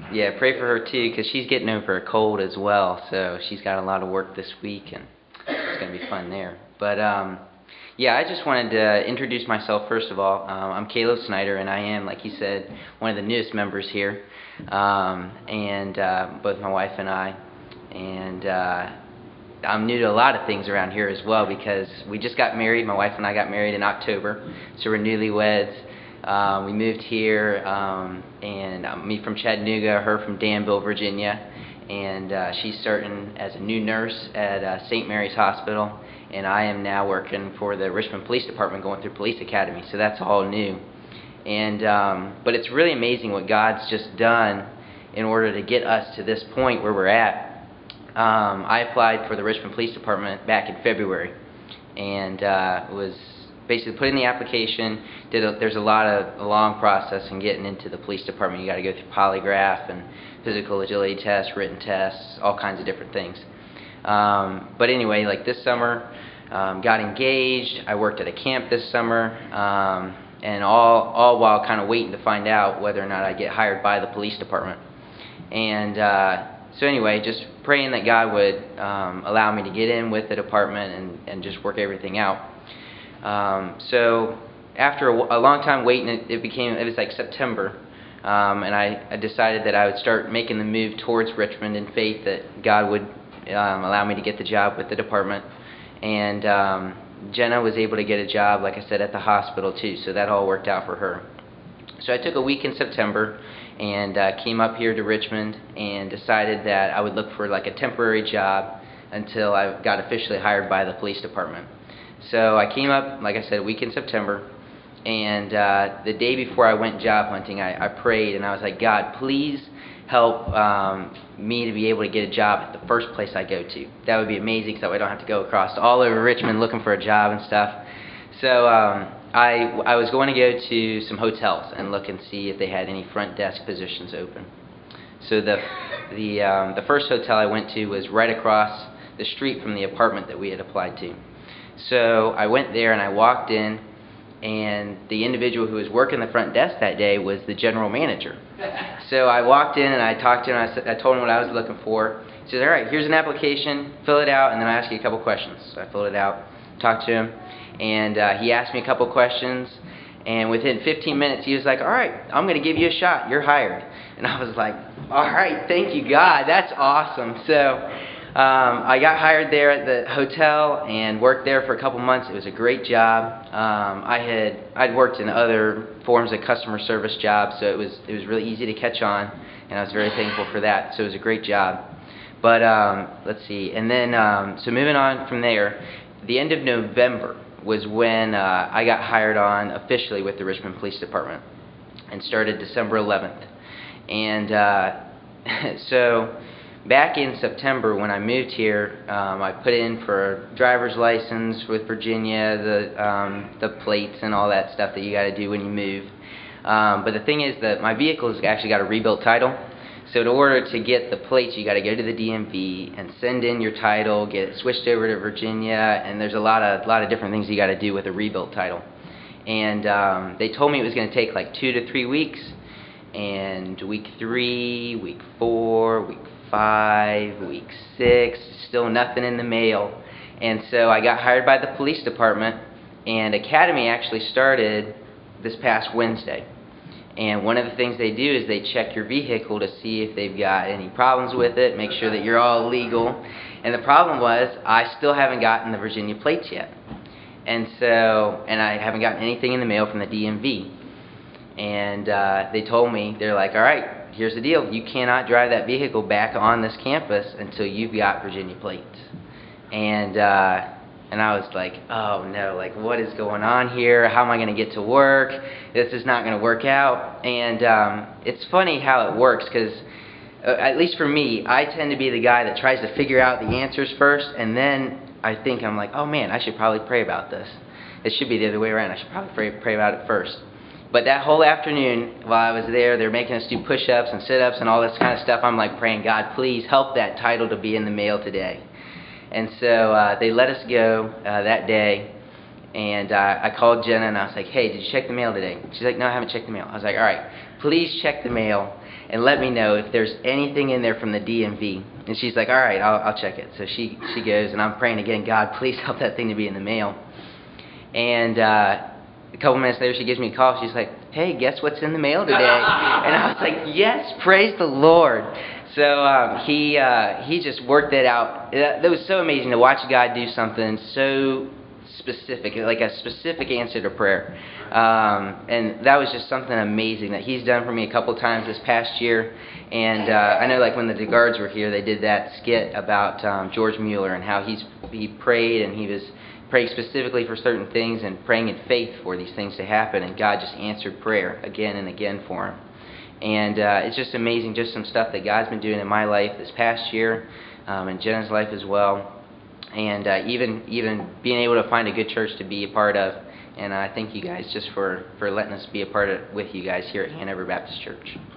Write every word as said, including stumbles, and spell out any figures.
Yeah, pray for her too, because she's getting over a cold as well. So she's got a lot of work this week, and it's going to be fun there. But um, yeah, I just wanted to introduce myself first of all. Um, I'm Caleb Snyder, and I am, like he said, one of the newest members here. Um, and uh, both my wife and I, and uh, I'm new to a lot of things around here as well because we just got married. My wife and I got married in October, so we're newlyweds. Um, we moved here, um, and uh, me from Chattanooga, her from Danville, Virginia, and uh, she's starting as a new nurse at uh, Saint Mary's Hospital, and I am now working for the Richmond Police Department, going through Police Academy. So that's all new, and um, but it's really amazing what God's just done in order to get us to this point where we're at. Um, I applied for the Richmond Police Department back in February, and uh, was basically put in the application. Did a, there's a lot of a long process in getting into the police department. You got to go through polygraph and physical agility tests, written tests, all kinds of different things. Um, but anyway, like this summer, um, got engaged. I worked at a camp this summer, um, and all all while kind of waiting to find out whether or not I get hired by the police department. And uh, So anyway, just praying that God would um, allow me to get in with the department and, and just work everything out. Um, so after a, a long time waiting, it, it became, it was like September, um, and I, I decided that I would start making the move towards Richmond in faith that God would um, allow me to get the job with the department. And um, Jenna was able to get a job, like I said, at the hospital too, so that all worked out for her. So I took a week in September and uh, came up here to Richmond and decided that I would look for like a temporary job until I got officially hired by the police department. So I came up, like I said, a week in September, and uh, the day before I went job hunting, I, I prayed and I was like, God, please help um, me to be able to get a job at the first place I go to. That would be amazing, so I don't have to go across all over Richmond looking for a job and stuff. So um, I, I was going to go to some hotels and look and see if they had any front desk positions open. So the the um, the first hotel I went to was right across the street from the apartment that we had applied to. So I went there and I walked in, and the individual who was working the front desk that day was the general manager. So I walked in and I talked to him. I, said, I told him what I was looking for. He says, "All right, here's an application. Fill it out, and then I'll ask you a couple questions." So I filled it out, talked to him, and uh, he asked me a couple questions. And within fifteen minutes, he was like, "All right, I'm going to give you a shot. You're hired." And I was like, "All right, thank you, God. That's awesome." So um, I got hired there at the hotel and worked there for a couple months. It was a great job. Um, I had I'd worked in other forms of customer service jobs, so it was it was really easy to catch on, and I was very thankful for that. So it was a great job. But um, let's see, and then um, so moving on from there, the end of November was when uh, I got hired on officially with the Richmond Police Department, and started December eleventh. And uh, so back in September when I moved here, um, I put in for a driver's license with Virginia, the um, the plates and all that stuff that you got to do when you move. Um, but the thing is that my vehicle has actually got a rebuilt title. So in order to get the plates, you got to go to the D M V and send in your title, get it switched over to Virginia, and there's a lot of lot of different things you got to do with a rebuilt title. And um, they told me it was going to take like two to three weeks. And week three, week four, week five, week six, still nothing in the mail. And so I got hired by the police department, and Academy actually started this past Wednesday. And one of the things they do is they check your vehicle to see if they've got any problems with it, make sure that you're all legal. And the problem was I still haven't gotten the Virginia plates yet. And so, and I haven't gotten anything in the mail from the D M V. And uh, they told me, they're like, "All right, here's the deal. You cannot drive that vehicle back on this campus until you've got Virginia plates." And uh, and I was like, "Oh no, like what is going on here? How am I going to get to work? This is not going to work out." And um, it's funny how it works, because uh, at least for me, I tend to be the guy that tries to figure out the answers first, and then I think I'm like, "Oh man, I should probably pray about this." It should be the other way around. I should probably pray, pray about it first. But that whole afternoon, while I was there, they were making us do push-ups and sit-ups and all this kind of stuff. I'm like praying, "God, please help that title to be in the mail today." And so uh, they let us go uh, that day, and uh, I called Jenna and I was like, "Hey, did you check the mail today?" She's like, "No, I haven't checked the mail." I was like, "All right, please check the mail and let me know if there's anything in there from the D M V. And she's like, all right, I'll, I'll check it. So she, she goes, and I'm praying again, God, please help that thing to be in the mail. And uh, a couple minutes later, she gives me a call. She's like, hey, guess what's in the mail today? And I was like, yes, praise the Lord. So um, he uh, he just worked it out. That, that was so amazing to watch God do something so specific, like a specific answer to prayer. Um, and that was just something amazing that he's done for me a couple times this past year. And uh, I know, like when the DeGards were here, they did that skit about um, George Mueller and how he's he prayed and he was praying specifically for certain things and praying in faith for these things to happen, and God just answered prayer again and again for him. And uh, it's just amazing, just some stuff that God's been doing in my life this past year, um, and Jenna's life as well. And uh, even even being able to find a good church to be a part of. And I thank you guys just for, for letting us be a part of with you guys here at Hanover Baptist Church.